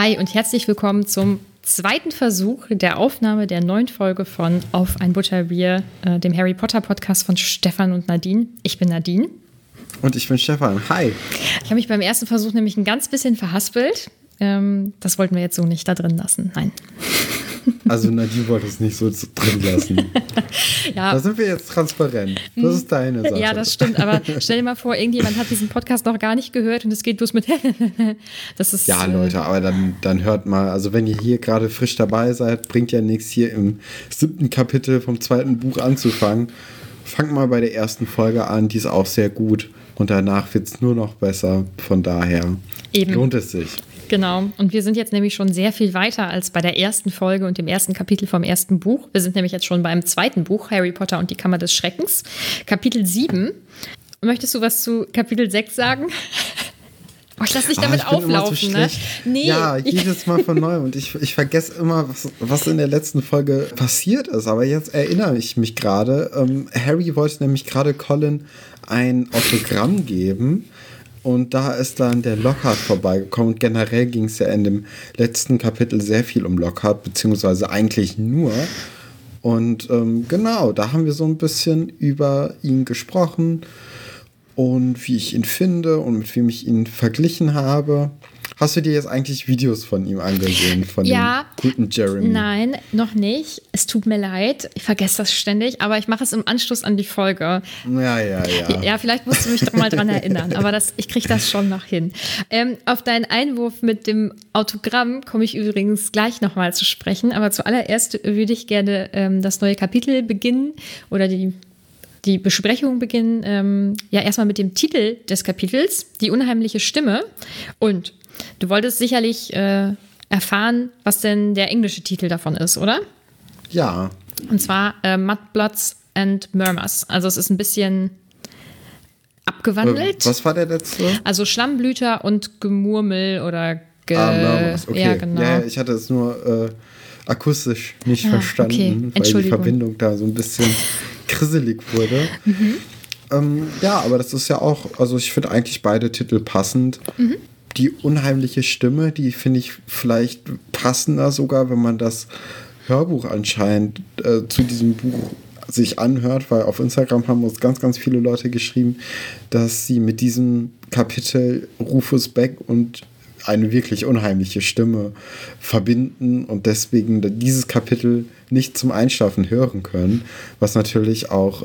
Hi und herzlich willkommen zum zweiten Versuch der Aufnahme der neuen Folge von Auf ein Butterbier, dem Harry Potter Podcast von Stefan und Nadine. Ich bin Nadine. Und ich bin Stefan. Hi. Ich habe mich beim ersten Versuch nämlich ein ganz bisschen verhaspelt. Das wollten wir jetzt so nicht da drin lassen. Nein. Also Nadine wollte es nicht so drin lassen. Ja. Da sind wir jetzt transparent. Das ist deine Sache. Ja, das stimmt. Aber stell dir mal vor, irgendjemand hat diesen Podcast noch gar nicht gehört und es geht los mit das ist. Ja, Leute, aber dann hört mal. Also wenn ihr hier gerade frisch dabei seid, bringt ja nichts, hier im 7. Kapitel vom 2. Buch anzufangen. Fangt mal bei der ersten Folge an, die ist auch sehr gut. Und danach wird es nur noch besser. Von daher lohnt es sich. Genau. Und wir sind jetzt nämlich schon sehr viel weiter als bei der ersten Folge und dem ersten Kapitel vom ersten Buch. Wir sind nämlich jetzt schon beim zweiten Buch, Harry Potter und die Kammer des Schreckens, Kapitel 7. Möchtest du was zu Kapitel 6 sagen? Oh, ich lass dich damit auflaufen, ne? Nee. Ja, jedes Mal von neuem. Und ich vergesse immer, was in der letzten Folge passiert ist. Aber jetzt erinnere ich mich gerade. Harry wollte nämlich gerade Colin ein Autogramm geben. Und da ist dann der Lockhart vorbeigekommen. Und generell ging es ja in dem letzten Kapitel sehr viel um Lockhart, beziehungsweise eigentlich nur. Und genau, da haben wir so ein bisschen über ihn gesprochen und wie ich ihn finde und mit wem ich ihn verglichen habe. Hast du dir jetzt eigentlich Videos von ihm angesehen, von dem guten Jeremy? Nein, noch nicht. Es tut mir leid. Ich vergesse das ständig, aber ich mache es im Anschluss an die Folge. Ja. Ja, vielleicht musst du mich doch mal dran erinnern, aber ich kriege das schon noch hin. Auf deinen Einwurf mit dem Autogramm komme ich übrigens gleich nochmal zu sprechen, aber zuallererst würde ich gerne das neue Kapitel beginnen oder die Besprechung beginnen. Erstmal mit dem Titel des Kapitels, Die unheimliche Stimme. Und du wolltest sicherlich erfahren, was denn der englische Titel davon ist, oder? Ja. Und zwar Mudbloods and Murmurs. Also es ist ein bisschen abgewandelt. Was war der letzte? Also Schlammblüter und Gemurmel oder Murmurs, okay. Ja, genau. Ja, ich hatte es nur akustisch nicht verstanden, okay. weil die Verbindung da so ein bisschen krisselig wurde. Ja, aber das ist ja auch, also ich finde eigentlich beide Titel passend. Die unheimliche Stimme, die finde ich vielleicht passender sogar, wenn man das Hörbuch anscheinend zu diesem Buch sich anhört, weil auf Instagram haben uns ganz, ganz viele Leute geschrieben, dass sie mit diesem Kapitel Rufus Beck und eine wirklich unheimliche Stimme verbinden und deswegen dieses Kapitel nicht zum Einschlafen hören können, was natürlich auch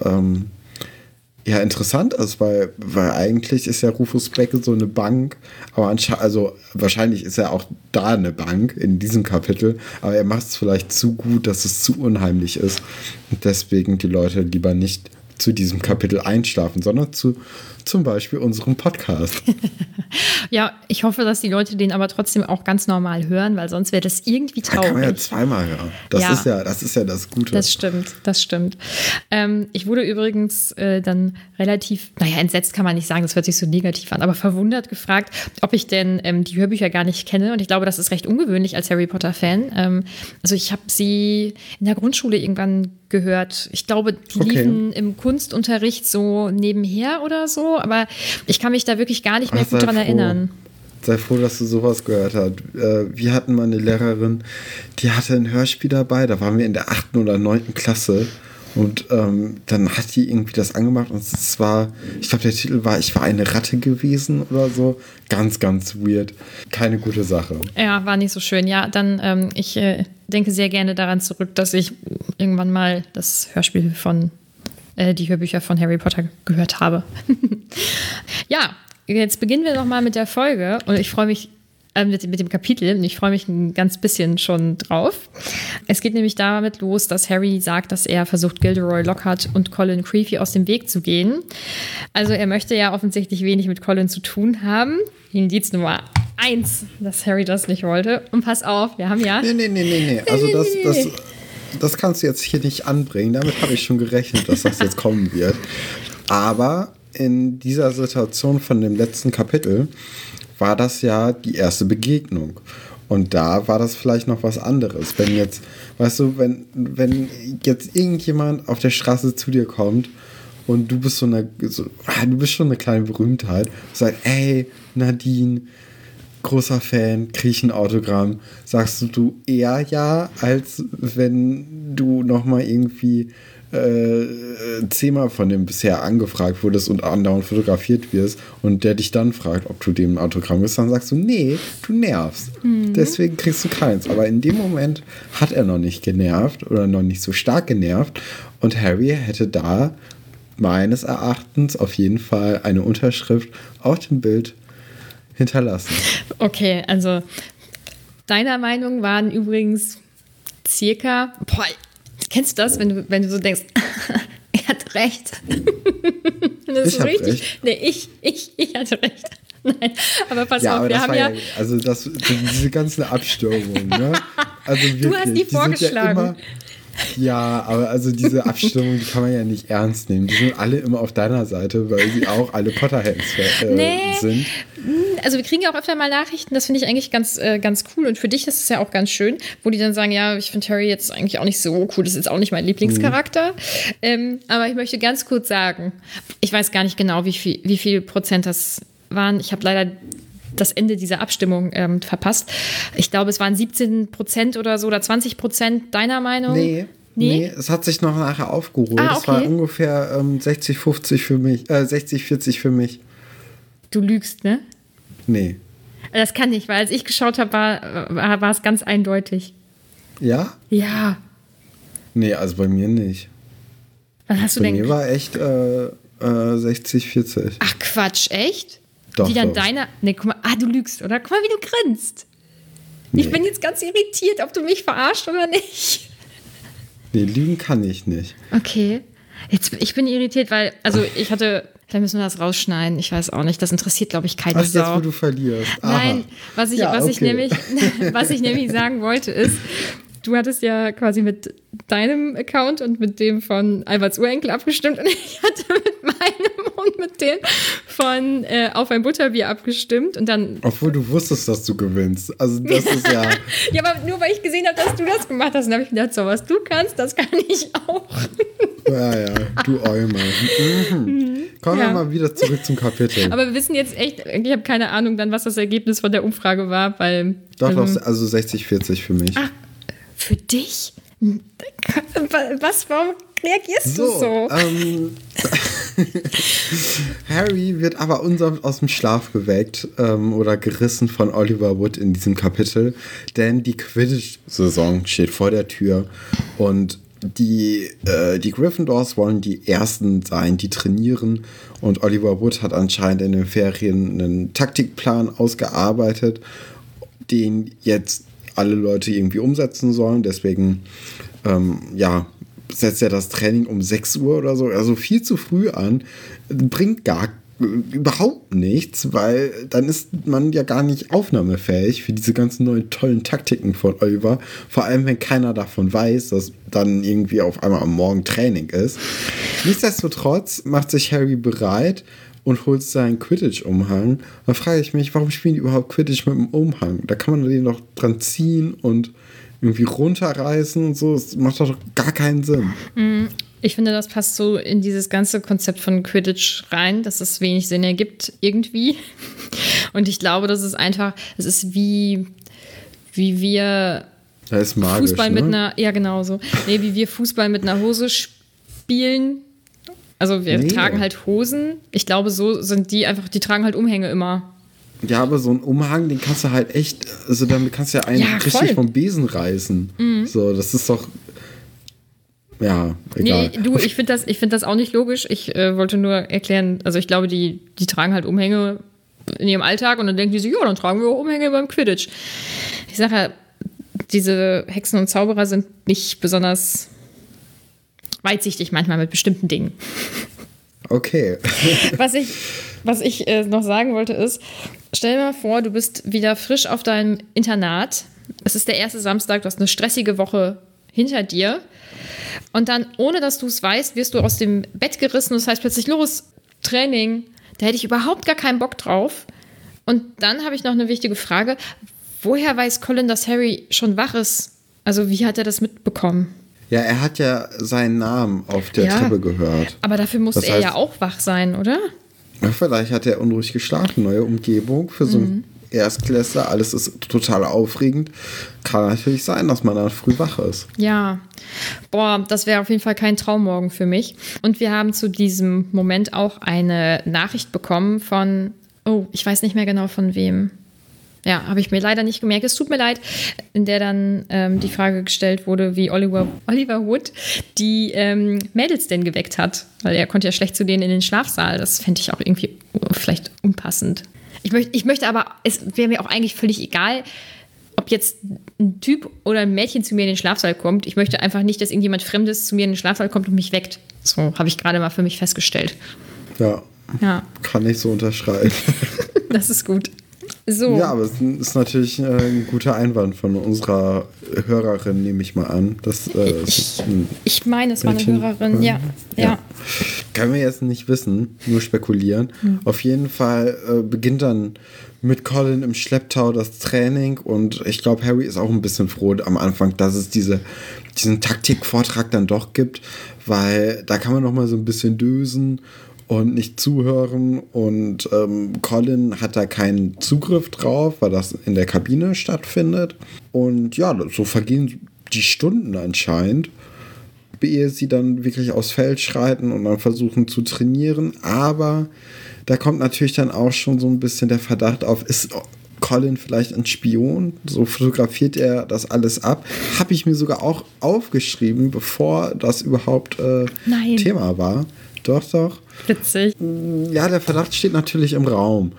interessant ist, weil eigentlich ist ja Rufus Beck so eine Bank, aber wahrscheinlich ist er auch da eine Bank in diesem Kapitel, aber er macht es vielleicht zu gut, dass es zu unheimlich ist und deswegen die Leute lieber nicht zu diesem Kapitel einschlafen, sondern zum Beispiel unserem Podcast. Ja, ich hoffe, dass die Leute den aber trotzdem auch ganz normal hören, weil sonst wäre das irgendwie traurig. Da kann man ja zweimal hören. Das ist ja das Gute. Das stimmt. Ich wurde übrigens dann relativ, entsetzt kann man nicht sagen, das hört sich so negativ an, aber verwundert gefragt, ob ich denn die Hörbücher gar nicht kenne. Und ich glaube, das ist recht ungewöhnlich als Harry Potter-Fan. Also ich habe sie in der Grundschule irgendwann gehört. Ich glaube, die liefen im Kunstunterricht so nebenher oder so, aber ich kann mich da wirklich gar nicht mehr gut dran erinnern. Sei froh, dass du sowas gehört hast. Wir hatten mal eine Lehrerin, die hatte ein Hörspiel dabei, da waren wir in der 8. oder 9. Klasse und dann hat die irgendwie das angemacht und es war, ich glaube der Titel war Ich war eine Ratte gewesen oder so. Ganz, ganz weird. Keine gute Sache. Ja, war nicht so schön. Ja, dann ich denke sehr gerne daran zurück, dass ich irgendwann mal das Hörspiel von die Hörbücher von Harry Potter gehört habe. Ja, jetzt beginnen wir nochmal mit der Folge und ich freue mich mit dem Kapitel und ich freue mich ein ganz bisschen schon drauf. Es geht nämlich damit los, dass Harry sagt, dass er versucht, Gilderoy Lockhart und Colin Creevey aus dem Weg zu gehen. Also er möchte ja offensichtlich wenig mit Colin zu tun haben. Indiz Nummer 1, dass Harry das nicht wollte. Und pass auf, wir haben ja... Nee. Also das kannst du jetzt hier nicht anbringen. Damit habe ich schon gerechnet, dass das jetzt kommen wird. Aber in dieser Situation von dem letzten Kapitel war das ja die erste Begegnung. Und da war das vielleicht noch was anderes. Wenn jetzt, weißt du, wenn jetzt irgendjemand auf der Straße zu dir kommt und du bist du bist schon eine kleine Berühmtheit, und sagt, ey, Nadine, großer Fan, krieg ich ein Autogramm. Sagst du eher ja, als wenn du nochmal irgendwie 10-mal von dem bisher angefragt wurdest und andauernd fotografiert wirst und der dich dann fragt, ob du dem ein Autogramm gibst, dann sagst du, nee, du nervst. Deswegen kriegst du keins. Aber in dem Moment hat er noch nicht genervt oder noch nicht so stark genervt und Harry hätte da meines Erachtens auf jeden Fall eine Unterschrift auf dem Bild hinterlassen. Okay, also deiner Meinung waren übrigens circa, kennst du das, wenn du so denkst, er hat recht. Das ist richtig. Recht. Nee, ich hatte recht. Nein, aber pass auf, aber wir haben ja... Also diese ganzen Abstimmungen, ne? Also wirklich, du hast die vorgeschlagen. Ja, aber also diese Abstimmung, die kann man ja nicht ernst nehmen. Die sind alle immer auf deiner Seite, weil sie auch alle Potterheads sind. Also wir kriegen ja auch öfter mal Nachrichten, das finde ich eigentlich ganz cool. Und für dich ist es ja auch ganz schön, wo die dann sagen, ja, ich finde Harry jetzt eigentlich auch nicht so cool, das ist jetzt auch nicht mein Lieblingscharakter. Aber ich möchte ganz kurz sagen, ich weiß gar nicht genau, wie viel Prozent das waren. Ich habe leider das Ende dieser Abstimmung verpasst. Ich glaube, es waren 17% oder so oder 20% deiner Meinung. Nee, es hat sich noch nachher aufgeholt. Okay. Es war ungefähr 60-50 für mich, 60-40 für mich. Du lügst, ne? Nee. Das kann nicht, weil als ich geschaut habe, war es ganz eindeutig. Ja? Ja. Nee, also bei mir nicht. Was hast du denn? Bei mir war echt 60-40. Ach Quatsch, echt? Doch, die dann doch. deiner. Nee, guck mal, du lügst, oder? Guck mal, wie du grinst. Nee. Ich bin jetzt ganz irritiert, ob du mich verarscht oder nicht. Nee, lügen kann ich nicht. Okay. Ich bin irritiert, weil, also ich hatte, vielleicht müssen wir das rausschneiden, ich weiß auch nicht, das interessiert, glaube ich, keine Sau. Jetzt, wo du verlierst. Aha. Nein, was ich nämlich sagen wollte ist, du hattest ja quasi mit deinem Account und mit dem von Alberts Urenkel abgestimmt und ich hatte mit meinem und mit dem von Auf ein Butterbier abgestimmt und dann... Obwohl du wusstest, dass du gewinnst. Also das ist ja... Ja, aber nur weil ich gesehen habe, dass du das gemacht hast, dann habe ich gedacht, so was du kannst, das kann ich auch. Ja, du Eumer. Kommen wir mal wieder zurück zum Kapitel. Aber wir wissen jetzt echt, ich habe keine Ahnung dann, was das Ergebnis von der Umfrage war, weil... Doch, also 60-40 für mich. Ach, für dich? Warum reagierst du so? Harry wird aber unsanft aus dem Schlaf geweckt oder gerissen von Oliver Wood in diesem Kapitel, denn die Quidditch-Saison steht vor der Tür und die Gryffindors wollen die Ersten sein, die trainieren und Oliver Wood hat anscheinend in den Ferien einen Taktikplan ausgearbeitet, den jetzt alle Leute irgendwie umsetzen sollen. Deswegen, setzt er das Training um 6 Uhr oder so, also viel zu früh an. Bringt überhaupt nichts, weil dann ist man ja gar nicht aufnahmefähig für diese ganzen neuen tollen Taktiken von Oliver. Vor allem, wenn keiner davon weiß, dass dann irgendwie auf einmal am Morgen Training ist. Nichtsdestotrotz macht sich Harry bereit und holt seinen Quidditch-Umhang. Da frage ich mich, warum spielen die überhaupt Quidditch mit dem Umhang? Da kann man den doch dran ziehen und irgendwie runterreißen und so. Das macht doch gar keinen Sinn. Ich finde, das passt so in dieses ganze Konzept von Quidditch rein, dass es wenig Sinn ergibt irgendwie. Und ich glaube, das ist einfach, es ist wie wir das ist magisch, Fußball mit einer, ja genau so, wie wir Fußball mit einer Hose spielen. Also wir tragen halt Hosen. Ich glaube, so sind die einfach, die tragen halt Umhänge immer. Ja, aber so ein Umhang, den kannst du halt echt, also damit kannst du ja einen richtig vom Besen reißen. So, das ist doch, ja, egal. Nee, ich finde das auch nicht logisch. Ich wollte nur erklären, also ich glaube, die tragen halt Umhänge in ihrem Alltag und dann denken die so, ja, dann tragen wir auch Umhänge beim Quidditch. Ich sage ja, diese Hexen und Zauberer sind nicht besonders weitsichtig manchmal mit bestimmten Dingen. Okay. Was ich noch sagen wollte ist, stell dir mal vor, du bist wieder frisch auf deinem Internat. Es ist der erste Samstag, du hast eine stressige Woche hinter dir. Und dann, ohne dass du es weißt, wirst du aus dem Bett gerissen und das heißt plötzlich, los, Training. Da hätte ich überhaupt gar keinen Bock drauf. Und dann habe ich noch eine wichtige Frage. Woher weiß Colin, dass Harry schon wach ist? Also wie hat er das mitbekommen? Ja, er hat ja seinen Namen auf der Treppe gehört. Aber dafür muss er ja auch wach sein, oder? Ja, vielleicht hat er unruhig geschlafen. Neue Umgebung für so einen Erstklässler, alles ist total aufregend. Kann natürlich sein, dass man dann früh wach ist. Ja, boah, das wäre auf jeden Fall kein Traummorgen für mich. Und wir haben zu diesem Moment auch eine Nachricht bekommen von, ich weiß nicht mehr genau von wem. Ja, habe ich mir leider nicht gemerkt. Es tut mir leid, in der dann die Frage gestellt wurde, wie Oliver Wood die Mädels denn geweckt hat. Weil er konnte ja schlecht zu denen in den Schlafsaal. Das fände ich auch irgendwie vielleicht unpassend. Ich möchte aber, es wäre mir auch eigentlich völlig egal, ob jetzt ein Typ oder ein Mädchen zu mir in den Schlafsaal kommt. Ich möchte einfach nicht, dass irgendjemand Fremdes zu mir in den Schlafsaal kommt und mich weckt. So habe ich gerade mal für mich festgestellt. Ja. Kann ich so unterschreiben. Das ist gut. So. Ja, aber es ist natürlich ein guter Einwand von unserer Hörerin, nehme ich mal an. Ich meine, es war eine Hörerin, ja. Können wir jetzt nicht wissen, nur spekulieren. Auf jeden Fall beginnt dann mit Colin im Schlepptau das Training und ich glaube, Harry ist auch ein bisschen froh am Anfang, dass es diesen Taktikvortrag dann doch gibt, weil da kann man noch mal so ein bisschen dösen und nicht zuhören und Colin hat da keinen Zugriff drauf, weil das in der Kabine stattfindet. Und ja, so vergehen die Stunden anscheinend, ehe sie dann wirklich aufs Feld schreiten und dann versuchen zu trainieren. Aber da kommt natürlich dann auch schon so ein bisschen der Verdacht auf, ist Colin vielleicht ein Spion? So fotografiert er das alles ab. Habe ich mir sogar auch aufgeschrieben, bevor das überhaupt Thema war. Doch. Witzig. Ja, der Verdacht steht natürlich im Raum.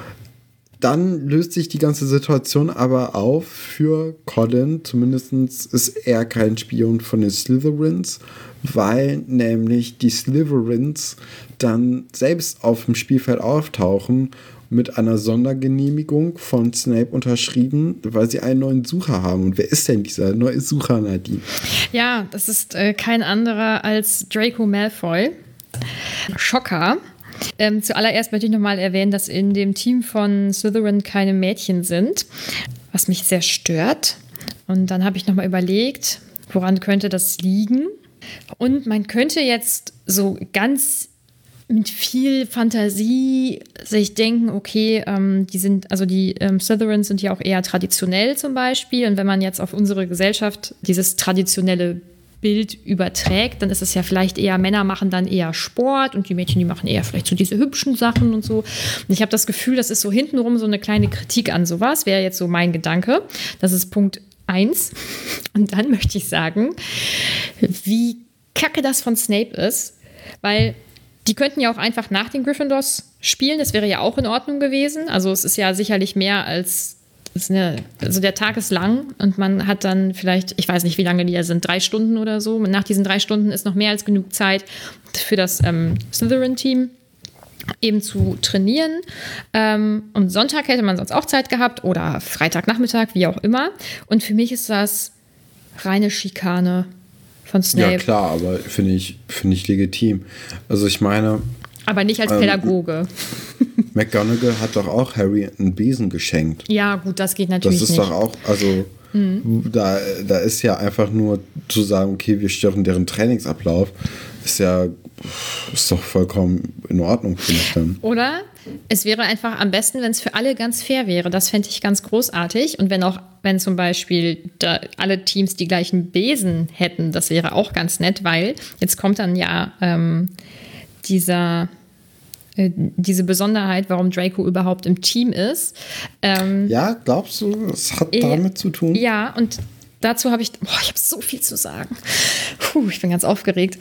Dann löst sich die ganze Situation aber auf für Colin. Zumindest ist er kein Spion von den Slytherins, weil nämlich die Slytherins dann selbst auf dem Spielfeld auftauchen, mit einer Sondergenehmigung von Snape unterschrieben, weil sie einen neuen Sucher haben. Und wer ist denn dieser neue Sucher, Nadine? Ja, das ist kein anderer als Draco Malfoy. Schocker. Zuallererst möchte ich nochmal erwähnen, dass in dem Team von Slytherin keine Mädchen sind, was mich sehr stört. Und dann habe ich nochmal überlegt, woran könnte das liegen? Und man könnte jetzt so ganz mit viel Fantasie sich denken, okay, die Slytherins sind ja auch eher traditionell zum Beispiel. Und wenn man jetzt auf unsere Gesellschaft dieses traditionelle Bild überträgt, dann ist es ja vielleicht eher, Männer machen dann eher Sport und die Mädchen, die machen eher vielleicht so diese hübschen Sachen und so. Und ich habe das Gefühl, das ist so hintenrum so eine kleine Kritik an sowas, wäre jetzt so mein Gedanke. Das ist Punkt 1. Und dann möchte ich sagen, wie kacke das von Snape ist, weil die könnten ja auch einfach nach den Gryffindors spielen, das wäre ja auch in Ordnung gewesen. Also es ist ja sicherlich mehr als also der Tag ist lang und man hat dann vielleicht, ich weiß nicht, wie lange die da sind, 3 Stunden oder so. Und nach diesen 3 Stunden ist noch mehr als genug Zeit für das Slytherin-Team eben zu trainieren. Und Sonntag hätte man sonst auch Zeit gehabt oder Freitagnachmittag, wie auch immer. Und für mich ist das reine Schikane von Snape. Ja klar, aber finde ich legitim. Also ich meine... Aber nicht als Pädagoge. McGonagall hat doch auch Harry einen Besen geschenkt. Ja, gut, das geht natürlich nicht. Das ist doch auch, also da ist ja einfach nur zu sagen, okay, wir stören deren Trainingsablauf, ist doch vollkommen in Ordnung, finde ich dann. Oder es wäre einfach am besten, wenn es für alle ganz fair wäre. Das fände ich ganz großartig. Und wenn zum Beispiel da alle Teams die gleichen Besen hätten, das wäre auch ganz nett, weil jetzt kommt dann ja diese Besonderheit, warum Draco überhaupt im Team ist. Ja, glaubst du, es hat damit zu tun? Ja, und dazu habe ich habe so viel zu sagen. Ich bin ganz aufgeregt.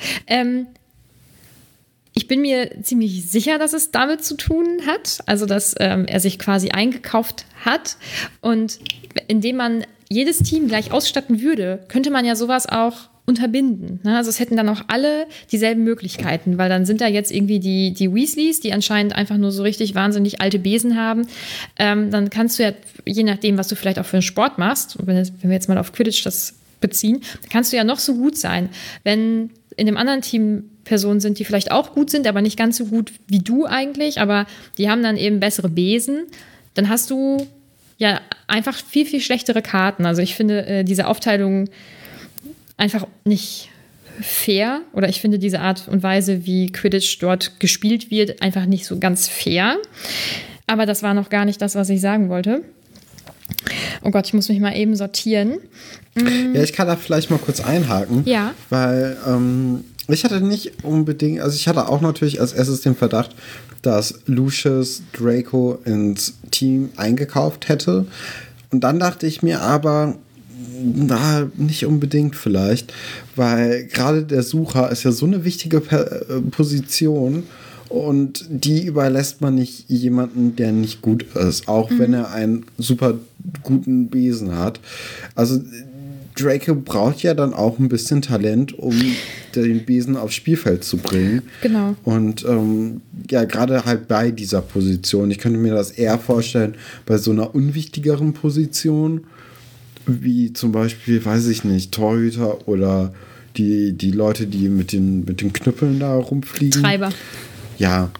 Ich bin mir ziemlich sicher, dass es damit zu tun hat, also dass er sich quasi eingekauft hat. Und indem man jedes Team gleich ausstatten würde, könnte man ja sowas auch unterbinden. Ne? Also es hätten dann auch alle dieselben Möglichkeiten, weil dann sind da jetzt irgendwie die Weasleys, die anscheinend einfach nur so richtig wahnsinnig alte Besen haben. Dann kannst du ja, je nachdem, was du vielleicht auch für einen Sport machst, wenn wir jetzt mal auf Quidditch das beziehen, dann kannst du ja noch so gut sein. Wenn in dem anderen Team Personen sind, die vielleicht auch gut sind, aber nicht ganz so gut wie du eigentlich, aber die haben dann eben bessere Besen, dann hast du ja einfach viel, viel schlechtere Karten. Also ich finde diese Aufteilung einfach nicht fair, oder ich finde diese Art und Weise, wie Quidditch dort gespielt wird, einfach nicht so ganz fair. Aber das war noch gar nicht das, was ich sagen wollte. Oh Gott, ich muss mich mal eben sortieren. Ja, ich kann da vielleicht mal kurz einhaken. Ja. Weil ich hatte nicht unbedingt, also ich hatte auch natürlich als erstes den Verdacht, dass Lucius Draco ins Team eingekauft hätte. Und dann dachte ich mir aber, na, nicht unbedingt vielleicht, weil gerade der Sucher ist ja so eine wichtige Position und die überlässt man nicht jemanden, der nicht gut ist, auch wenn er einen super guten Besen hat. Also Draco braucht ja dann auch ein bisschen Talent, um den Besen aufs Spielfeld zu bringen. Genau. Und ja, gerade halt bei dieser Position. Ich könnte mir das eher vorstellen, bei so einer unwichtigeren Position, wie zum Beispiel, weiß ich nicht, Torhüter oder die Leute, die mit den Knüppeln da rumfliegen. Treiber. Ja,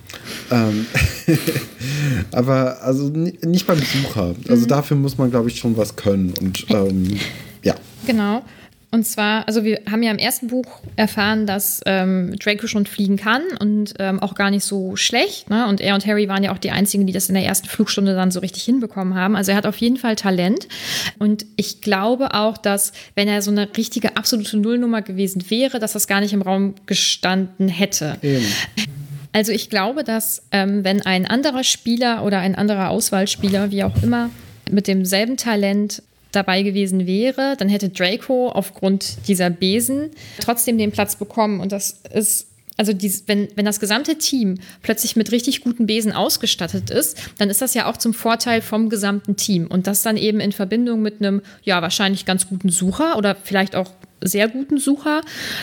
aber also nicht beim Sucher. Also dafür muss man, glaube ich, schon was können. Und ja. Genau. Und zwar, also wir haben ja im ersten Buch erfahren, dass Draco schon fliegen kann und auch gar nicht so schlecht. Ne? Und er und Harry waren ja auch die einzigen, die das in der ersten Flugstunde dann so richtig hinbekommen haben. Also er hat auf jeden Fall Talent. Und ich glaube auch, dass, wenn er so eine richtige absolute Nullnummer gewesen wäre, dass das gar nicht im Raum gestanden hätte. Eben. Also ich glaube, dass wenn ein anderer Spieler oder ein anderer Auswahlspieler, wie auch immer, mit demselben Talent dabei gewesen wäre, dann hätte Draco aufgrund dieser Besen trotzdem den Platz bekommen. Und das ist, also wenn das gesamte Team plötzlich mit richtig guten Besen ausgestattet ist, dann ist das ja auch zum Vorteil vom gesamten Team. Und das dann eben in Verbindung mit einem, ja, wahrscheinlich ganz guten Sucher oder vielleicht auch sehr guten Sucher.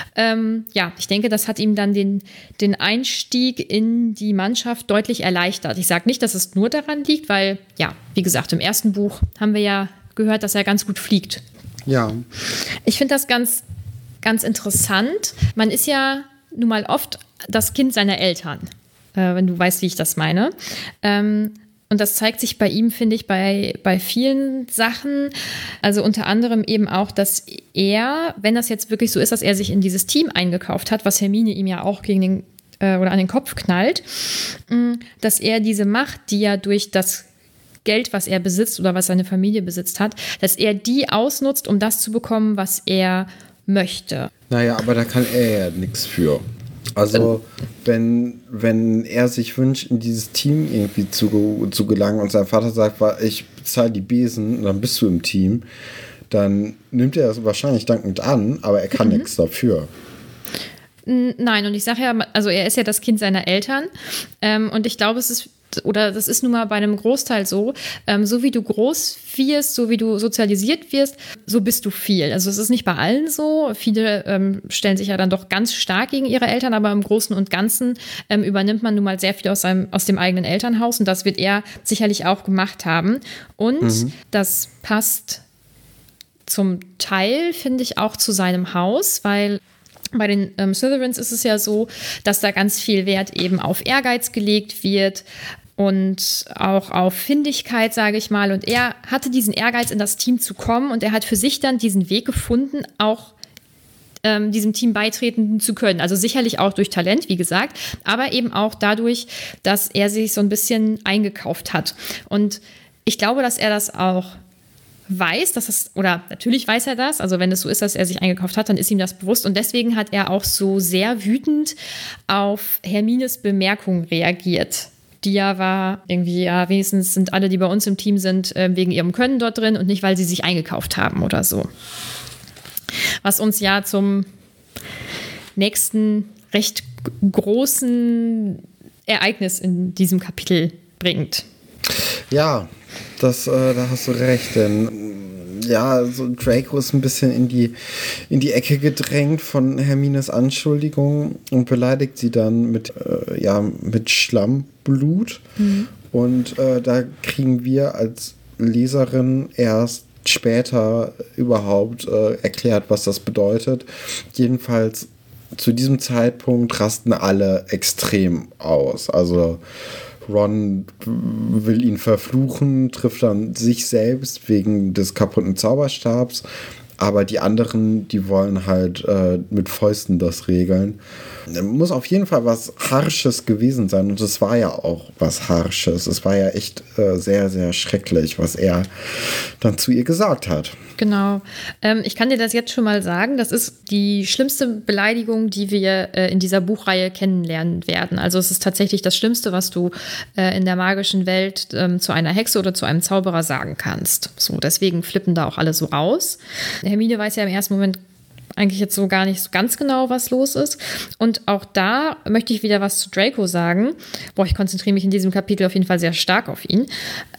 Ja, ich denke, das hat ihm dann den Einstieg in die Mannschaft deutlich erleichtert. Ich sage nicht, dass es nur daran liegt, weil, ja, wie gesagt, im ersten Buch haben wir ja gehört, dass er ganz gut fliegt. Ja. Ich finde das ganz, ganz interessant. Man ist ja nun mal oft das Kind seiner Eltern, wenn du weißt, wie ich das meine. Und das zeigt sich bei ihm, finde ich, bei vielen Sachen. Also unter anderem eben auch, dass er, wenn das jetzt wirklich so ist, dass er sich in dieses Team eingekauft hat, was Hermine ihm ja auch gegen den oder an den Kopf knallt, dass er diese Macht, die er durch das Geld, was er besitzt oder was seine Familie besitzt hat, dass er die ausnutzt, um das zu bekommen, was er möchte. Naja, aber da kann er ja nichts für. Also, wenn er sich wünscht, in dieses Team irgendwie zu gelangen und sein Vater sagt, ich bezahle die Besen, dann bist du im Team, dann nimmt er das wahrscheinlich dankend an, aber er kann nichts dafür. Nein, und ich sage ja, also er ist ja das Kind seiner Eltern und ich glaube, das ist nun mal bei einem Großteil so, so wie du groß wirst, so wie du sozialisiert wirst, so bist du viel. Also es ist nicht bei allen so. Viele stellen sich ja dann doch ganz stark gegen ihre Eltern, aber im Großen und Ganzen übernimmt man nun mal sehr viel aus dem eigenen Elternhaus und das wird er sicherlich auch gemacht haben. Und das passt zum Teil, finde ich, auch zu seinem Haus, weil bei den Slytherins ist es ja so, dass da ganz viel Wert eben auf Ehrgeiz gelegt wird und auch auf Findigkeit, sage ich mal. Und er hatte diesen Ehrgeiz, in das Team zu kommen und er hat für sich dann diesen Weg gefunden, auch diesem Team beitreten zu können. Also sicherlich auch durch Talent, wie gesagt, aber eben auch dadurch, dass er sich so ein bisschen eingekauft hat. Und ich glaube, dass er das auch weiß, oder natürlich weiß er das, also wenn es so ist, dass er sich eingekauft hat, dann ist ihm das bewusst und deswegen hat er auch so sehr wütend auf Hermines Bemerkung reagiert. Die ja war irgendwie, ja, wenigstens sind alle, die bei uns im Team sind, wegen ihrem Können dort drin und nicht, weil sie sich eingekauft haben oder so. Was uns ja zum nächsten recht großen Ereignis in diesem Kapitel bringt. Ja, da hast du recht, denn ja, so Draco ist ein bisschen in die Ecke gedrängt von Hermines Anschuldigungen und beleidigt sie dann mit Schlammblut. Und da kriegen wir als Leserin erst später überhaupt erklärt, was das bedeutet. Jedenfalls zu diesem Zeitpunkt rasten alle extrem aus. Also Ron will ihn verfluchen, trifft dann sich selbst wegen des kaputten Zauberstabs. aber die anderen, die wollen halt mit Fäusten das regeln. Muss auf jeden Fall was Harsches gewesen sein und es war ja auch was Harsches. Es war ja echt sehr, sehr schrecklich, was er dann zu ihr gesagt hat. Genau. Ich kann dir das jetzt schon mal sagen. Das ist die schlimmste Beleidigung, die wir in dieser Buchreihe kennenlernen werden. Also es ist tatsächlich das Schlimmste, was du in der magischen Welt zu einer Hexe oder zu einem Zauberer sagen kannst. So, deswegen flippen da auch alle so aus. Hermine weiß ja im ersten Moment eigentlich jetzt so gar nicht so ganz genau, was los ist. Und auch da möchte ich wieder was zu Draco sagen. Ich konzentriere mich in diesem Kapitel auf jeden Fall sehr stark auf ihn.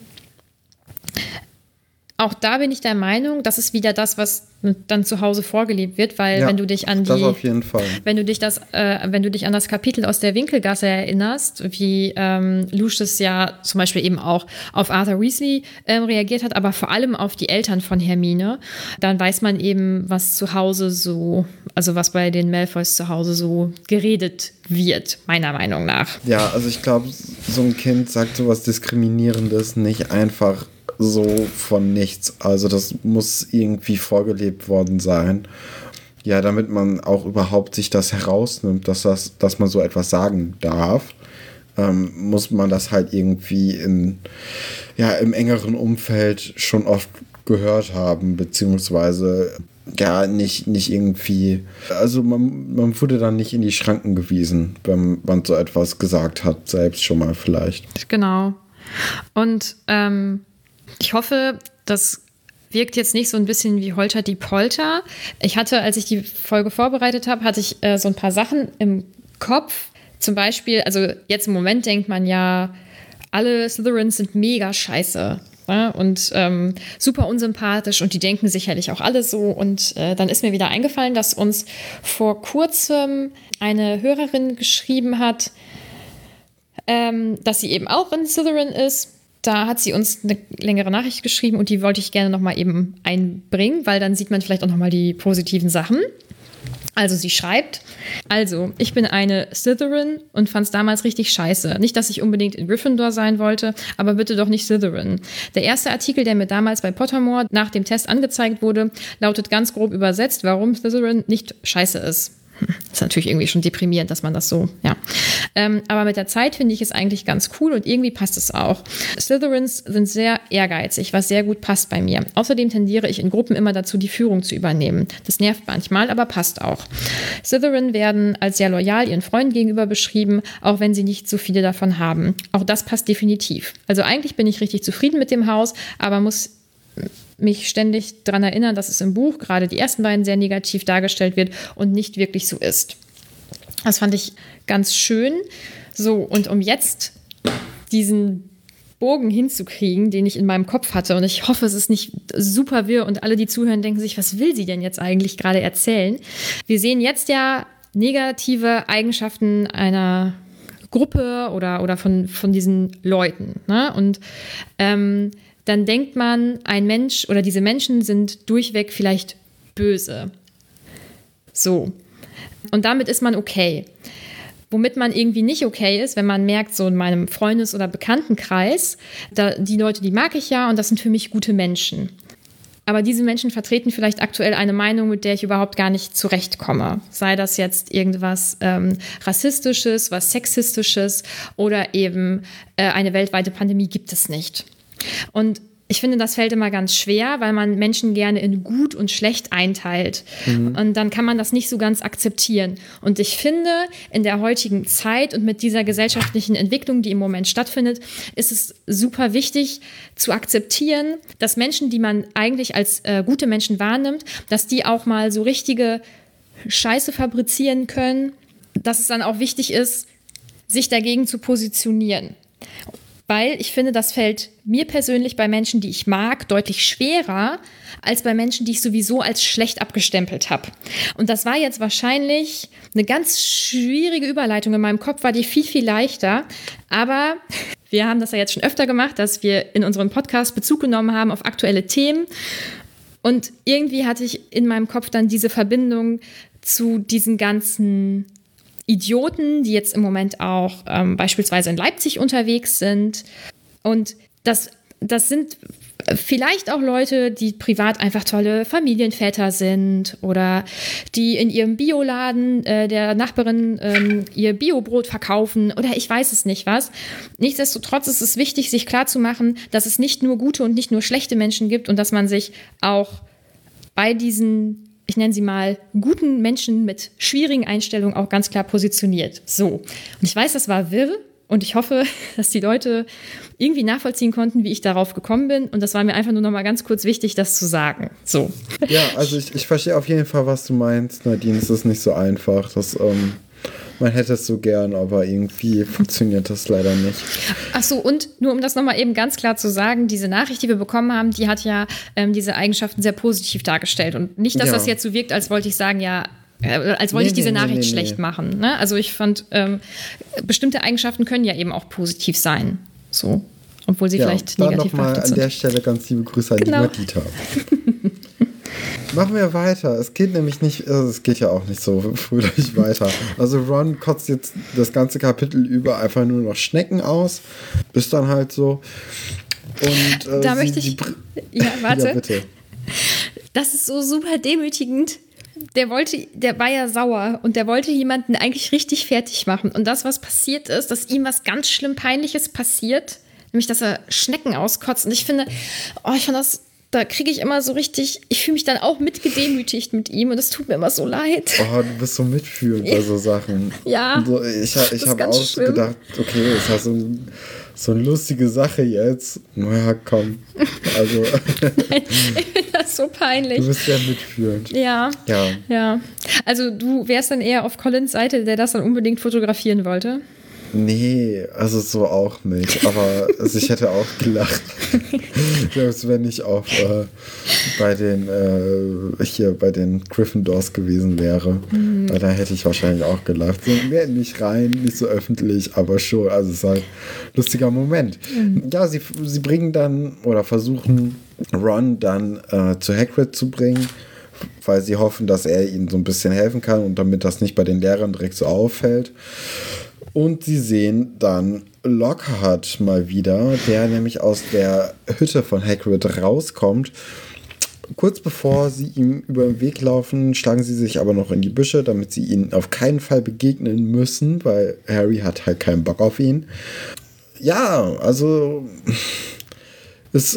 Auch da bin ich der Meinung, das ist wieder das, was dann zu Hause vorgelebt wird, weil wenn du dich an das auf jeden Fall. wenn du dich an das Kapitel aus der Winkelgasse erinnerst, wie Lucius ja zum Beispiel eben auch auf Arthur Weasley reagiert hat, aber vor allem auf die Eltern von Hermine, dann weiß man eben, was zu Hause so, also was bei den Malfoys zu Hause so geredet wird, meiner Meinung nach. Ja, also ich glaube, so ein Kind sagt sowas Diskriminierendes nicht einfach so von nichts. Also das muss irgendwie vorgelebt worden sein. Ja, damit man auch überhaupt sich das herausnimmt, dass man so etwas sagen darf, muss man das halt irgendwie im engeren Umfeld schon oft gehört haben, beziehungsweise nicht irgendwie, also man wurde dann nicht in die Schranken gewiesen, wenn man so etwas gesagt hat, selbst schon mal vielleicht. Genau. Und ich hoffe, das wirkt jetzt nicht so ein bisschen wie Holter die Polter. Ich hatte, als ich die Folge vorbereitet habe, hatte ich so ein paar Sachen im Kopf. Zum Beispiel, also jetzt im Moment denkt man ja, alle Slytherins sind mega scheiße, ja, und super unsympathisch und die denken sicherlich auch alle so. Und dann ist mir wieder eingefallen, dass uns vor kurzem eine Hörerin geschrieben hat, dass sie eben auch in Slytherin ist. Da hat sie uns eine längere Nachricht geschrieben und die wollte ich gerne nochmal eben einbringen, weil dann sieht man vielleicht auch nochmal die positiven Sachen. Also sie schreibt, ich bin eine Slytherin und fand es damals richtig scheiße. Nicht, dass ich unbedingt in Gryffindor sein wollte, aber bitte doch nicht Slytherin. Der erste Artikel, der mir damals bei Pottermore nach dem Test angezeigt wurde, lautet ganz grob übersetzt, warum Slytherin nicht scheiße ist. Ist natürlich irgendwie schon deprimierend, dass man das so, ja. Aber mit der Zeit finde ich es eigentlich ganz cool und irgendwie passt es auch. Slytherins sind sehr ehrgeizig, was sehr gut passt bei mir. Außerdem tendiere ich in Gruppen immer dazu, die Führung zu übernehmen. Das nervt manchmal, aber passt auch. Slytherin werden als sehr loyal ihren Freunden gegenüber beschrieben, auch wenn sie nicht so viele davon haben. Auch das passt definitiv. Also eigentlich bin ich richtig zufrieden mit dem Haus, aber muss mich ständig daran erinnern, dass es im Buch gerade die ersten beiden sehr negativ dargestellt wird und nicht wirklich so ist. Das fand ich ganz schön. So, und um jetzt diesen Bogen hinzukriegen, den ich in meinem Kopf hatte, und ich hoffe, es ist nicht super wirr und alle, die zuhören, denken sich, was will sie denn jetzt eigentlich gerade erzählen? Wir sehen jetzt ja negative Eigenschaften einer Gruppe oder von diesen Leuten, ne? Und dann denkt man, ein Mensch oder diese Menschen sind durchweg vielleicht böse. So. Und damit ist man okay. Womit man irgendwie nicht okay ist, wenn man merkt, so in meinem Freundes- oder Bekanntenkreis, die Leute, die mag ich ja und das sind für mich gute Menschen. Aber diese Menschen vertreten vielleicht aktuell eine Meinung, mit der ich überhaupt gar nicht zurechtkomme. Sei das jetzt irgendwas Rassistisches, was Sexistisches oder eben eine weltweite Pandemie gibt es nicht. Und ich finde, das fällt immer ganz schwer, weil man Menschen gerne in gut und schlecht einteilt. Und dann kann man das nicht so ganz akzeptieren. Und ich finde, in der heutigen Zeit und mit dieser gesellschaftlichen Entwicklung, die im Moment stattfindet, ist es super wichtig zu akzeptieren, dass Menschen, die man eigentlich als gute Menschen wahrnimmt, dass die auch mal so richtige Scheiße fabrizieren können, dass es dann auch wichtig ist, sich dagegen zu positionieren. Weil ich finde, das fällt mir persönlich bei Menschen, die ich mag, deutlich schwerer als bei Menschen, die ich sowieso als schlecht abgestempelt habe. Und das war jetzt wahrscheinlich eine ganz schwierige Überleitung. In meinem Kopf war die viel, viel leichter. Aber wir haben das ja jetzt schon öfter gemacht, dass wir in unserem Podcast Bezug genommen haben auf aktuelle Themen. Und irgendwie hatte ich in meinem Kopf dann diese Verbindung zu diesen ganzen Idioten, die jetzt im Moment auch beispielsweise in Leipzig unterwegs sind. Und das sind Vielleicht auch Leute, die privat einfach tolle Familienväter sind oder die in ihrem Bioladen der Nachbarin ihr Biobrot verkaufen oder ich weiß es nicht was. Nichtsdestotrotz ist es wichtig, sich klarzumachen, dass es nicht nur gute und nicht nur schlechte Menschen gibt und dass man sich auch bei diesen, ich nenne sie mal, guten Menschen mit schwierigen Einstellungen auch ganz klar positioniert. So. Und ich weiß, das war wirr. Und ich hoffe, dass die Leute irgendwie nachvollziehen konnten, wie ich darauf gekommen bin. Und das war mir einfach nur noch mal ganz kurz wichtig, das zu sagen. So. Ja, also ich verstehe auf jeden Fall, was du meinst, Nadine. Es ist nicht so einfach. Man hätte es so gern, aber irgendwie funktioniert das leider nicht. Ach so, und nur um das noch mal eben ganz klar zu sagen, diese Nachricht, die wir bekommen haben, die hat ja diese Eigenschaften sehr positiv dargestellt. Und nicht, dass das jetzt so wirkt, als wollte ich sagen, ja, als wollte ich diese Nachricht schlecht machen. Ne? Also ich fand, bestimmte Eigenschaften können ja eben auch positiv sein. So. Obwohl sie vielleicht negativ behaftet sind. An der Stelle ganz liebe Grüße an die Madita. Machen wir weiter. Es geht nämlich nicht, es geht ja auch nicht so fröhlich weiter. Also Ron kotzt jetzt das ganze Kapitel über einfach nur noch Schnecken aus. Bis dann halt so. Und da möchte ich. Ja, warte. Ja, bitte. Das ist so super demütigend. Der war ja sauer und der wollte jemanden eigentlich richtig fertig machen. Und das, was passiert ist, dass ihm was ganz schlimm Peinliches passiert, nämlich, dass er Schnecken auskotzt. Und ich finde, da kriege ich immer so richtig, ich fühle mich dann auch mitgedemütigt mit ihm und es tut mir immer so leid. Oh, du bist so mitfühlend bei so Sachen. Ja. So, ich habe auch schlimm gedacht, okay, das ist so eine lustige Sache jetzt. Naja, komm. Also. Nein, ich finde das so peinlich. Du bist sehr mitfühlend. Ja. Also du wärst dann eher auf Collins Seite, der das dann unbedingt fotografieren wollte? Nee, also so auch nicht. Aber also ich hätte auch gelacht. Selbst wenn ich auch bei den Gryffindors gewesen wäre. Weil da hätte ich wahrscheinlich auch gelacht. So, nicht rein, nicht so öffentlich, aber schon. Also es ist halt ein lustiger Moment. Ja, sie bringen dann oder versuchen Ron dann zu Hagrid zu bringen, weil sie hoffen, dass er ihnen so ein bisschen helfen kann und damit das nicht bei den Lehrern direkt so auffällt. Und sie sehen dann Lockhart mal wieder, der nämlich aus der Hütte von Hagrid rauskommt. Kurz bevor sie ihm über den Weg laufen, schlagen sie sich aber noch in die Büsche, damit sie ihnen auf keinen Fall begegnen müssen, weil Harry hat halt keinen Bock auf ihn. Ja, also ist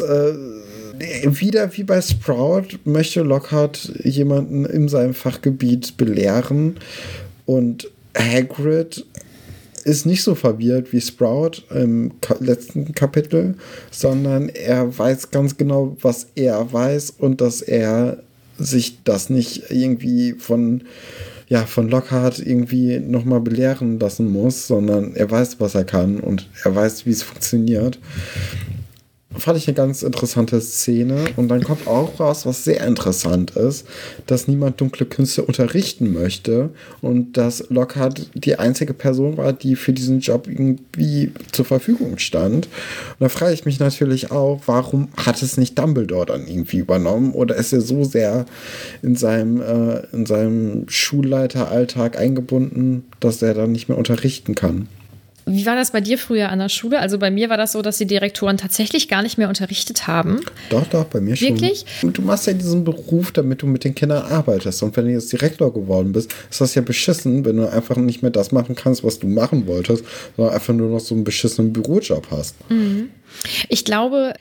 wieder wie bei Sprout möchte Lockhart jemanden in seinem Fachgebiet belehren und Hagrid ist nicht so verwirrt wie Sprout im letzten Kapitel, sondern er weiß ganz genau, was er weiß und dass er sich das nicht irgendwie von Lockhart irgendwie nochmal belehren lassen muss, sondern er weiß, was er kann und er weiß, wie es funktioniert. Fand ich eine ganz interessante Szene. Und dann kommt auch raus, was sehr interessant ist, dass niemand dunkle Künste unterrichten möchte und dass Lockhart die einzige Person war, die für diesen Job irgendwie zur Verfügung stand. Und da frage ich mich natürlich auch, warum hat es nicht Dumbledore dann irgendwie übernommen? Oder ist er so sehr in seinem Schulleiteralltag eingebunden, dass er dann nicht mehr unterrichten kann? Wie war das bei dir früher an der Schule? Also bei mir war das so, dass die Direktoren tatsächlich gar nicht mehr unterrichtet haben. Doch, bei mir schon. Wirklich? Du machst ja diesen Beruf, damit du mit den Kindern arbeitest. Und wenn du jetzt Direktor geworden bist, ist das ja beschissen, wenn du einfach nicht mehr das machen kannst, was du machen wolltest, sondern einfach nur noch so einen beschissenen Bürojob hast. Ich glaube,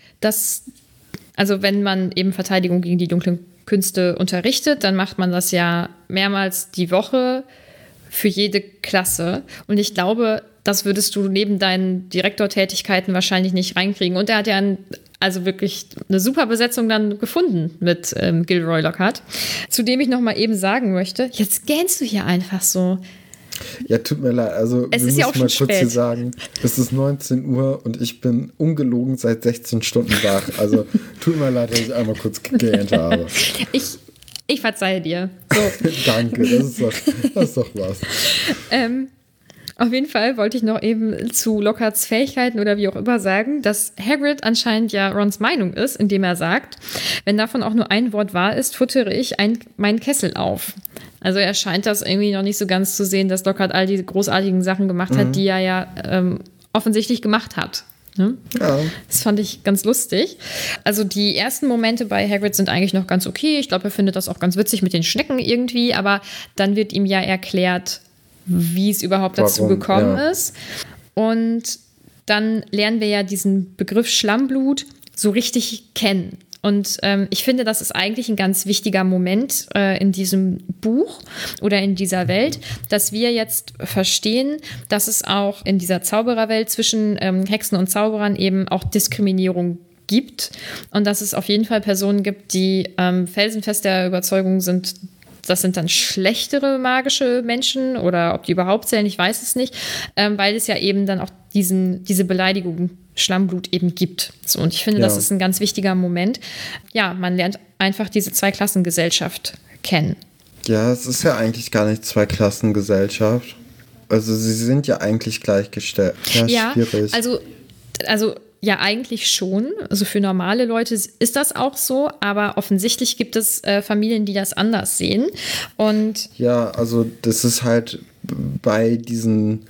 also wenn man eben Verteidigung gegen die dunklen Künste unterrichtet, dann macht man das ja mehrmals die Woche für jede Klasse. Und ich glaube, das würdest du neben deinen Direktortätigkeiten wahrscheinlich nicht reinkriegen. Und er hat ja also wirklich eine super Besetzung dann gefunden mit Gilroy Lockhart. Zu dem ich noch mal eben sagen möchte, jetzt gähnst du hier einfach so. Ja, tut mir leid. Also es ist ja auch schon mal kurz spät. Hier sagen, es ist 19 Uhr und ich bin ungelogen seit 16 Stunden wach. Also tut mir leid, dass ich einmal kurz gegähnt habe. Ich verzeihe dir. So. Danke, das ist doch was. Auf jeden Fall wollte ich noch eben zu Lockharts Fähigkeiten oder wie auch immer sagen, dass Hagrid anscheinend ja Rons Meinung ist, indem er sagt, wenn davon auch nur ein Wort wahr ist, futtere ich meinen Kessel auf. Also er scheint das irgendwie noch nicht so ganz zu sehen, dass Lockhart all diese großartigen Sachen gemacht hat, die er ja offensichtlich gemacht hat. Ne? Ja. Das fand ich ganz lustig. Also die ersten Momente bei Hagrid sind eigentlich noch ganz okay. Ich glaube, er findet das auch ganz witzig mit den Schnecken irgendwie. Aber dann wird ihm ja erklärt, wie es überhaupt dazu gekommen ist. Und dann lernen wir ja diesen Begriff Schlammblut so richtig kennen. Und ich finde, das ist eigentlich ein ganz wichtiger Moment in diesem Buch oder in dieser Welt, dass wir jetzt verstehen, dass es auch in dieser Zaubererwelt zwischen Hexen und Zauberern eben auch Diskriminierung gibt und dass es auf jeden Fall Personen gibt, die felsenfest der Überzeugung sind, das sind dann schlechtere magische Menschen oder ob die überhaupt zählen, ich weiß es nicht, weil es ja eben dann auch diese Beleidigung Schlammblut eben gibt. So, und ich finde, das ist ein ganz wichtiger Moment. Ja, man lernt einfach diese Zweiklassengesellschaft kennen. Ja, es ist ja eigentlich gar nicht Zweiklassengesellschaft. Also sie sind ja eigentlich gleichgestellt. Ja, schwierig. Also ja, eigentlich schon. Also für normale Leute ist das auch so, aber offensichtlich gibt es Familien, die das anders sehen. Und ja, also das ist halt bei diesen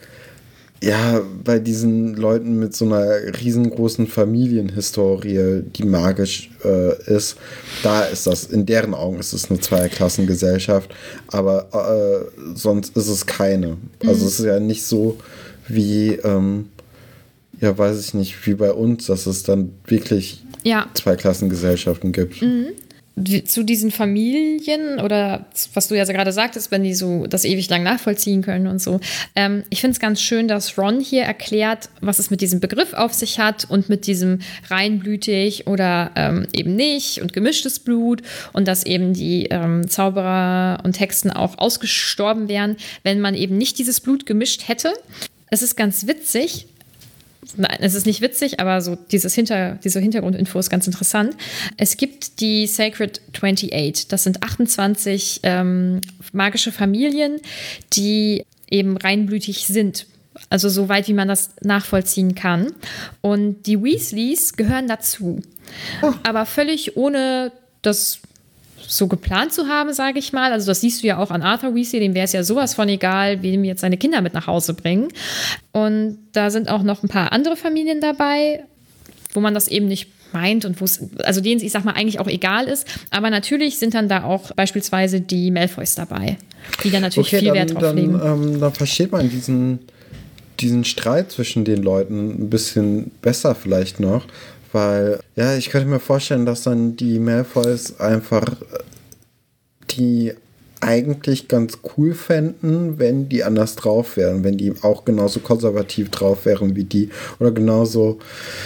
Leuten mit so einer riesengroßen Familienhistorie, die magisch ist, da ist das, in deren Augen ist es eine Zweiklassengesellschaft, aber sonst ist es keine. Also es ist ja nicht so wie, weiß ich nicht, wie bei uns, dass es dann wirklich Zweiklassengesellschaften gibt. Zu diesen Familien oder was du ja gerade sagtest, wenn die so das ewig lang nachvollziehen können und so. Ich finde es ganz schön, dass Ron hier erklärt, was es mit diesem Begriff auf sich hat und mit diesem reinblütig oder eben nicht und gemischtes Blut und dass eben die Zauberer und Hexen auch ausgestorben wären, wenn man eben nicht dieses Blut gemischt hätte. Es ist ganz witzig. Nein, es ist nicht witzig, aber so diese Hintergrundinfo ist ganz interessant. Es gibt die Sacred 28. Das sind 28 magische Familien, die eben reinblütig sind. Also so weit, wie man das nachvollziehen kann. Und die Weasleys gehören dazu. Aber völlig ohne das so geplant zu haben, sage ich mal. Also das siehst du ja auch an Arthur Weasley, dem wäre es ja sowas von egal, wem jetzt seine Kinder mit nach Hause bringen. Und da sind auch noch ein paar andere Familien dabei, wo man das eben nicht meint und wo es, also denen es, ich sag mal, eigentlich auch egal ist. Aber natürlich sind dann da auch beispielsweise die Malfoys dabei, die dann natürlich viel Wert drauf legen. Dann versteht man diesen Streit zwischen den Leuten ein bisschen besser vielleicht noch. Weil, ja, ich könnte mir vorstellen, dass dann die Malfoys einfach die eigentlich ganz cool fänden, wenn die anders drauf wären, wenn die auch genauso konservativ drauf wären wie die oder genauso,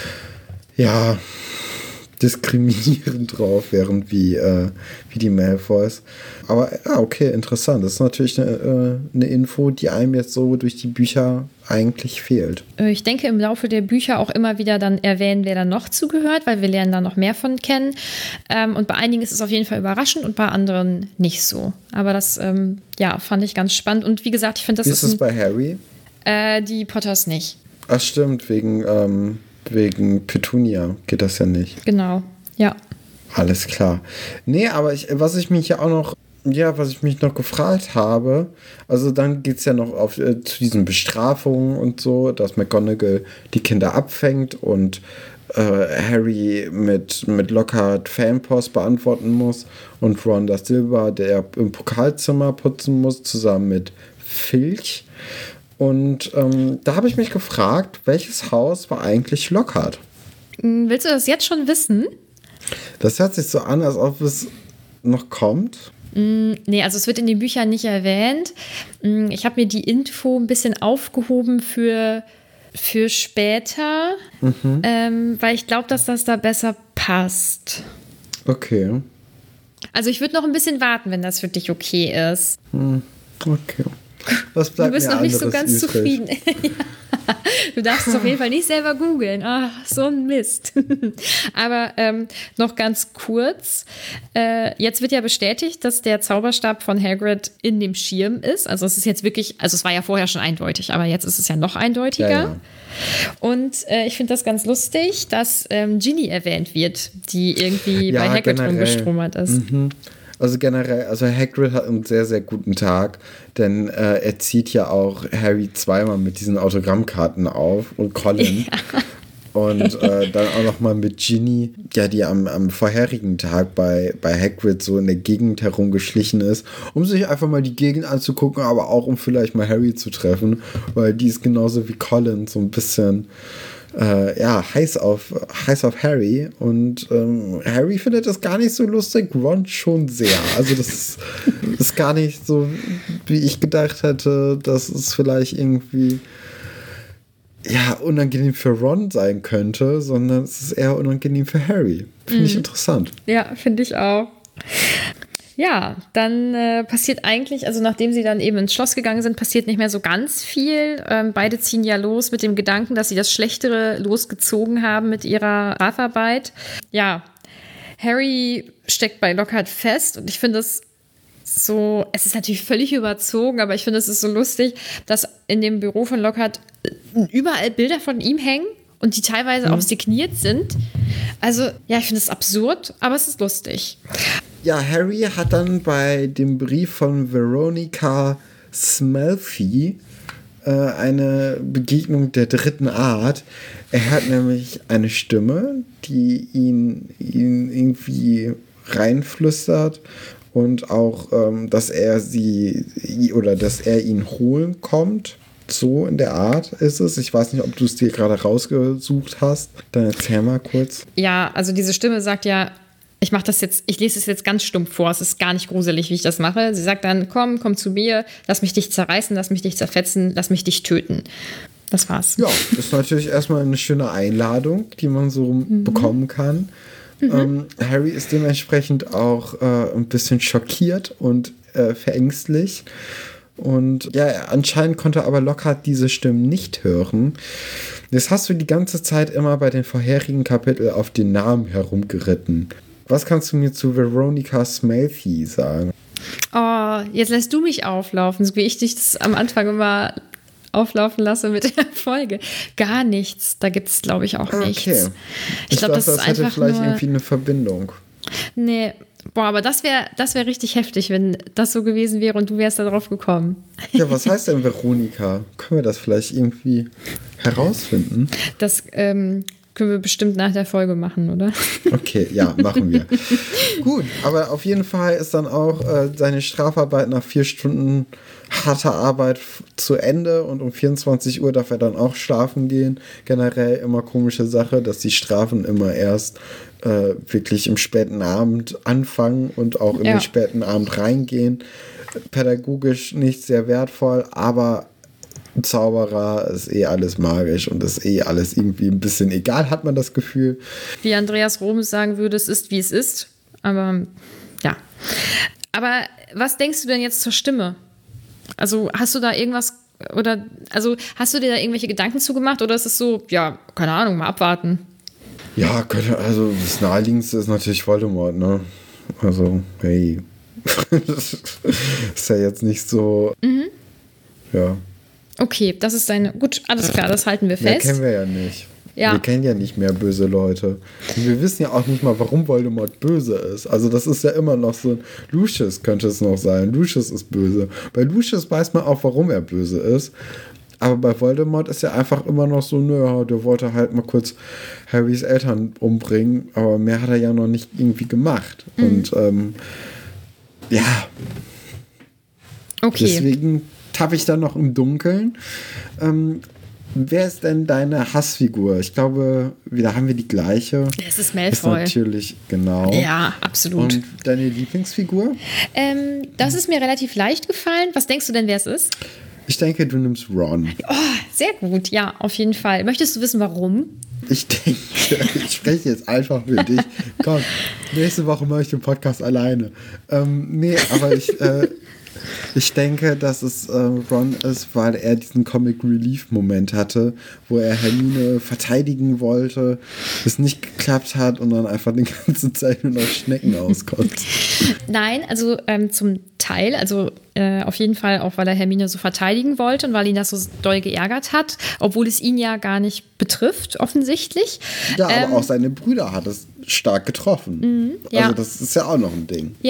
diskriminierend drauf wären wie die Malfoys. Aber ja, okay, interessant. Das ist natürlich eine Info, die einem jetzt so durch die Bücher eigentlich fehlt. Ich denke im Laufe der Bücher auch immer wieder dann erwähnen, wer da noch zugehört, weil wir lernen da noch mehr von kennen. Und bei einigen ist es auf jeden Fall überraschend und bei anderen nicht so. Aber das, fand ich ganz spannend. Und wie gesagt, ich finde, das ist es bei Harry? Die Potters nicht. Ach stimmt, wegen Petunia geht das ja nicht. Genau, ja. Alles klar. Nee, aber was ich mich noch gefragt habe, also dann geht es ja noch zu diesen Bestrafungen und so, dass McGonagall die Kinder abfängt und Harry mit Lockhart Fanpost beantworten muss und Ron das Silber, der im Pokalzimmer putzen muss, zusammen mit Filch. Und da habe ich mich gefragt, welches Haus war eigentlich Lockhart? Willst du das jetzt schon wissen? Das hört sich so an, als ob es noch kommt. Nee, also es wird in den Büchern nicht erwähnt. Ich habe mir die Info ein bisschen aufgehoben für später, weil ich glaube, dass das da besser passt. Okay. Also ich würde noch ein bisschen warten, wenn das für dich okay ist. Okay. Was bleibt du bist noch nicht so ganz übrig? Zufrieden. Ja. Du darfst es auf jeden Fall nicht selber googeln. Ach, so ein Mist. Aber noch ganz kurz. Jetzt wird ja bestätigt, dass der Zauberstab von Hagrid in dem Schirm ist. Also es ist jetzt wirklich, also es war ja vorher schon eindeutig, aber jetzt ist es ja noch eindeutiger. Ja. Und ich finde das ganz lustig, dass Ginny erwähnt wird, die irgendwie bei Hagrid rumgestromert ist. Also generell, Hagrid hat einen sehr, sehr guten Tag, denn er zieht ja auch Harry zweimal mit diesen Autogrammkarten auf und Colin. Ja. Und dann auch noch mal mit Ginny, ja, die am vorherigen Tag bei Hagrid so in der Gegend herumgeschlichen ist, um sich einfach mal die Gegend anzugucken, aber auch um vielleicht mal Harry zu treffen, weil die ist genauso wie Colin so ein bisschen heiß auf Harry. Und Harry findet das gar nicht so lustig, Ron schon sehr. Also das ist gar nicht so, wie ich gedacht hätte, dass es vielleicht irgendwie unangenehm für Ron sein könnte, sondern es ist eher unangenehm für Harry. Finde ich interessant. Ja, finde ich auch. Ja, dann passiert eigentlich, also nachdem sie dann eben ins Schloss gegangen sind, passiert nicht mehr so ganz viel. Beide ziehen ja los mit dem Gedanken, dass sie das Schlechtere losgezogen haben mit ihrer Strafarbeit. Ja, Harry steckt bei Lockhart fest und ich finde es so, es ist natürlich völlig überzogen, aber ich finde es ist so lustig, dass in dem Büro von Lockhart überall Bilder von ihm hängen und die teilweise auch signiert sind. Also, ja, ich finde es absurd, aber es ist lustig. Ja, Harry hat dann bei dem Brief von Veronica Smelfy eine Begegnung der dritten Art. Er hat nämlich eine Stimme, die ihn irgendwie reinflüstert und auch, dass er ihn holen kommt. So in der Art ist es. Ich weiß nicht, ob du es dir gerade rausgesucht hast. Dann erzähl mal kurz. Ja, also diese Stimme sagt ja, ich lese es jetzt ganz stumpf vor, es ist gar nicht gruselig, wie ich das mache. Sie sagt dann, komm zu mir, lass mich dich zerreißen, lass mich dich zerfetzen, lass mich dich töten. Das war's. Ja, das ist natürlich erstmal eine schöne Einladung, die man so bekommen kann. Harry ist dementsprechend auch ein bisschen schockiert und verängstlich. Und ja, anscheinend konnte aber Lockhart diese Stimmen nicht hören. Jetzt hast du die ganze Zeit immer bei den vorherigen Kapiteln auf den Namen herumgeritten. Was kannst du mir zu Veronica Smelfy sagen? Oh, jetzt lässt du mich auflaufen, so wie ich dich das am Anfang immer auflaufen lasse mit der Folge. Gar nichts. Da gibt es, glaube ich, auch nichts. Okay. Ich glaube, das ist hätte einfach vielleicht nur irgendwie eine Verbindung. Nee, aber das wär richtig heftig, wenn das so gewesen wäre und du wärst da drauf gekommen. Ja, was heißt denn Veronica? Können wir das vielleicht irgendwie herausfinden? Das können wir bestimmt nach der Folge machen, oder? Okay, ja, machen wir. Gut, aber auf jeden Fall ist dann auch seine Strafarbeit nach 4 Stunden harter Arbeit zu Ende und um 24 Uhr darf er dann auch schlafen gehen. Generell immer komische Sache, dass die Strafen immer erst wirklich im späten Abend anfangen und auch in den späten Abend reingehen. Pädagogisch nicht sehr wertvoll, aber Zauberer ist alles magisch und ist alles irgendwie ein bisschen egal, hat man das Gefühl. Wie Andreas Romes sagen würde, es ist, wie es ist. Aber ja. Aber was denkst du denn jetzt zur Stimme? Also hast du da irgendwas hast du dir da irgendwelche Gedanken zugemacht oder ist es so, ja, keine Ahnung, mal abwarten? Ja, also das Naheliegendste ist natürlich Voldemort, ne? Also, hey. Das ist ja jetzt nicht so. Ja. Okay, das ist gut, alles klar, das halten wir fest. Mehr kennen wir ja nicht. Ja. Wir kennen ja nicht mehr böse Leute. Und wir wissen ja auch nicht mal, warum Voldemort böse ist. Also das ist ja immer noch so ein Lucius könnte es noch sein. Lucius ist böse. Bei Lucius weiß man auch, warum er böse ist. Aber bei Voldemort ist ja einfach immer noch so, naja, der wollte halt mal kurz Harrys Eltern umbringen. Aber mehr hat er ja noch nicht irgendwie gemacht. Und ja. Okay. Deswegen tappe ich da noch im Dunkeln. Wer ist denn deine Hassfigur? Ich glaube, da haben wir die gleiche. Es ist Malfoy. Ist natürlich, genau. Ja, absolut. Und deine Lieblingsfigur? Das ist mir relativ leicht gefallen. Was denkst du denn, wer es ist? Ich denke, du nimmst Ron. Oh, sehr gut. Ja, auf jeden Fall. Möchtest du wissen, warum? Ich denke, ich spreche jetzt einfach für dich. Komm, nächste Woche mache ich den Podcast alleine. Nee, aber ich denke, dass es Ron ist, weil er diesen Comic-Relief-Moment hatte, wo er Hermine verteidigen wollte, es nicht geklappt hat und dann einfach die ganze Zeit nur noch Schnecken auskommt. Nein, also zum Teil, also auf jeden Fall auch, weil er Hermine so verteidigen wollte und weil ihn das so doll geärgert hat, obwohl es ihn ja gar nicht betrifft, offensichtlich. Ja, aber auch seine Brüder hat es stark getroffen. Ja. Also das ist ja auch noch ein Ding. Ja.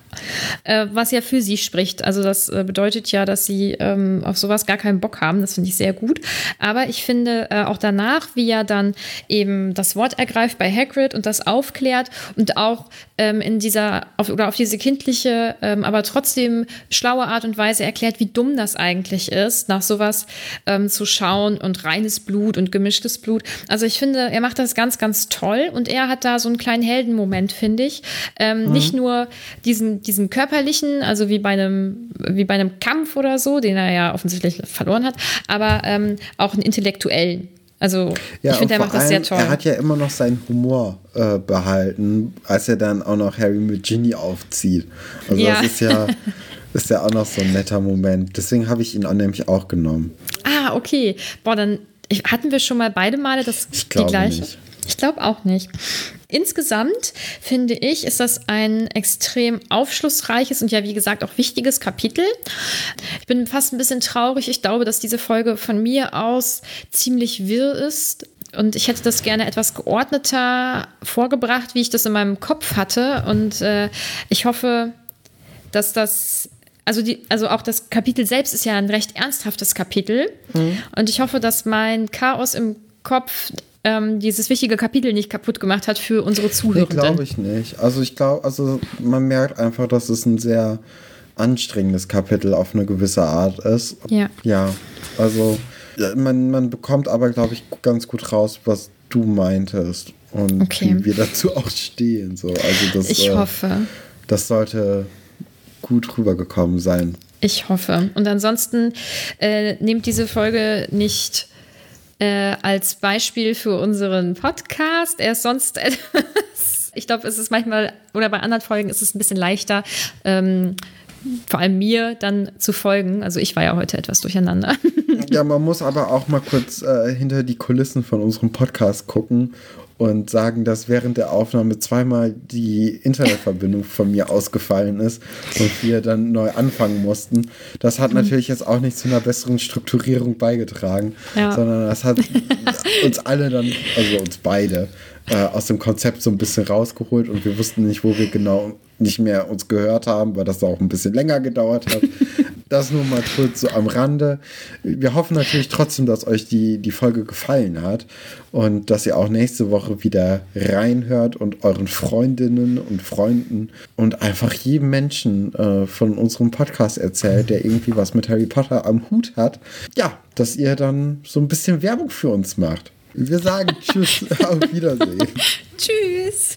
Was ja für sie spricht. Also das bedeutet ja, dass sie auf sowas gar keinen Bock haben. Das finde ich sehr gut. Aber ich finde auch danach, wie er dann eben das Wort ergreift bei Hagrid und das aufklärt und auch in dieser, auf diese kindliche, aber trotzdem schlaue Art und Weise erklärt, wie dumm das eigentlich ist, nach sowas zu schauen und reines Blut und gemischtes Blut. Also ich finde, er macht das ganz, ganz toll und er hat da so einen kleinen Heldenmoment, finde ich. Nicht nur diesen körperlichen, also wie bei einem Kampf oder so, den er ja offensichtlich verloren hat, aber auch einen intellektuellen. Also ja, ich finde, er macht das sehr toll. Er hat ja immer noch seinen Humor behalten, als er dann auch noch Harry mit Ginny aufzieht. Also ja. Das ist ja auch noch so ein netter Moment. Deswegen habe ich ihn nämlich auch genommen. Ah, okay. Boah, dann hatten wir schon mal beide Male die gleiche? Nicht. Ich glaube auch nicht. Insgesamt finde ich, ist das ein extrem aufschlussreiches und ja, wie gesagt, auch wichtiges Kapitel. Ich bin fast ein bisschen traurig. Ich glaube, dass diese Folge von mir aus ziemlich wirr ist. Und ich hätte das gerne etwas geordneter vorgebracht, wie ich das in meinem Kopf hatte. Und ich hoffe, dass das... Also auch das Kapitel selbst ist ja ein recht ernsthaftes Kapitel. Und ich hoffe, dass mein Chaos im Kopf dieses wichtige Kapitel nicht kaputt gemacht hat für unsere Zuhörenden. Nee, glaube ich nicht. Also ich glaube, man merkt einfach, dass es ein sehr anstrengendes Kapitel auf eine gewisse Art ist. Ja. Ja, also man bekommt aber, glaube ich, ganz gut raus, was du meintest und wie wir dazu auch stehen. So. Also ich hoffe. Das sollte gut rübergekommen sein. Ich hoffe. Und ansonsten nehmt diese Folge nicht als Beispiel für unseren Podcast. Er ist sonst etwas, ich glaube, es ist manchmal, oder bei anderen Folgen ist es ein bisschen leichter, vor allem mir dann zu folgen. Also ich war ja heute etwas durcheinander. Ja, man muss aber auch mal kurz hinter die Kulissen von unserem Podcast gucken und sagen, dass während der Aufnahme zweimal die Internetverbindung von mir ausgefallen ist und wir dann neu anfangen mussten. Das hat natürlich jetzt auch nicht zu einer besseren Strukturierung beigetragen, sondern das hat uns alle dann, also uns beide, aus dem Konzept so ein bisschen rausgeholt und wir wussten nicht, wo wir genau nicht mehr uns gehört haben, weil das auch ein bisschen länger gedauert hat. Das nur mal kurz so am Rande. Wir hoffen natürlich trotzdem, dass euch die Folge gefallen hat und dass ihr auch nächste Woche wieder reinhört und euren Freundinnen und Freunden und einfach jedem Menschen von unserem Podcast erzählt, der irgendwie was mit Harry Potter am Hut hat. Ja, dass ihr dann so ein bisschen Werbung für uns macht. Wir sagen Tschüss, auf Wiedersehen. Tschüss.